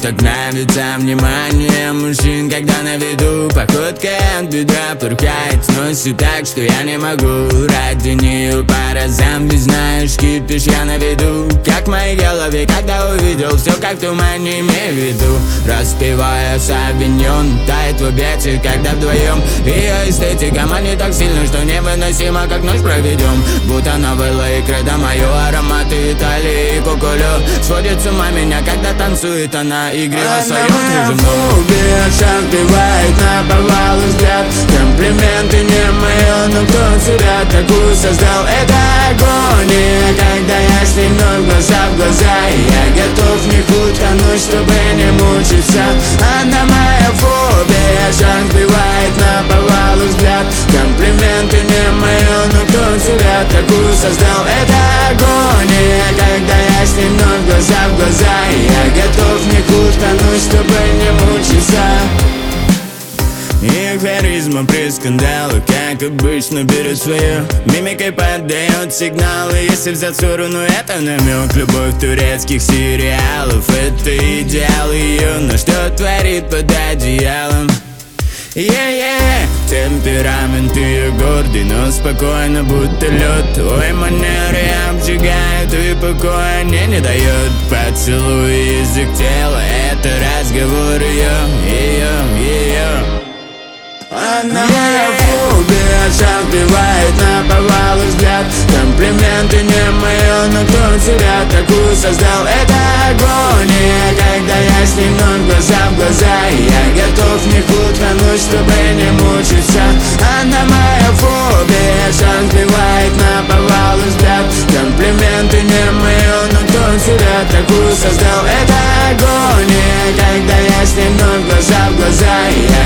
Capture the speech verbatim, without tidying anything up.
так нравится внимание мужчин, когда на виду. Походка от бедра порхает, сносит так, что я не могу ради нее по разам. Ведь знаешь, кипишь я на виду, как в моей голове, когда увидел все как в тумане, имею в виду. Распевая савиньон, тает в объятиях, когда вдвоем. Ее эстетика манит так сильно, что невыносимо, как ночь проведем. Будто новелла и кредо, мое ароматы Италии и кукулю. Сводит с ума меня, когда танцует она, игриво своем кружевном. Шаг бивает на повал взгляд. Комплименты не мои, но кто тебя такую создал? Это агония, когда я с ней вновь глаза в глаза. И я готов в них утонуть, чтобы не мучиться. Она моя фобия. Шаг бивает на повал взгляд. Комплименты не мои, но кто тебя такую создал? Это агония, когда я с ней вновь глаза в глаза. И я готов в них утонуть, чтобы не мучиться. Их харизма при скандалах, как обычно, берет свое. Мимикой поддает сигналы, если взять сторону, это намек. Любовь турецких сериалов, это идеал ее, но что творит под одеялом? Yeah-yeah. Темперамент ее гордый, но спокойно, будто лед. Ой, манеры обжигают и покоя не, не дает. Поцелуй, язык тела, это разговор ее, ее, ее. Она моя фобия, шаг бивает на повал взгляд. Комплименты не мои, но кто тебя такую создал? Это агония, когда я с ней вновь глаза в глаза. И я готов в них утонуть, чтобы не мучиться. Она моя фобия, шаг бивает на повал взгляд. Комплименты не мои, но кто тебя такую создал? Это агония, когда я с ней вновь глаза в глаза. И я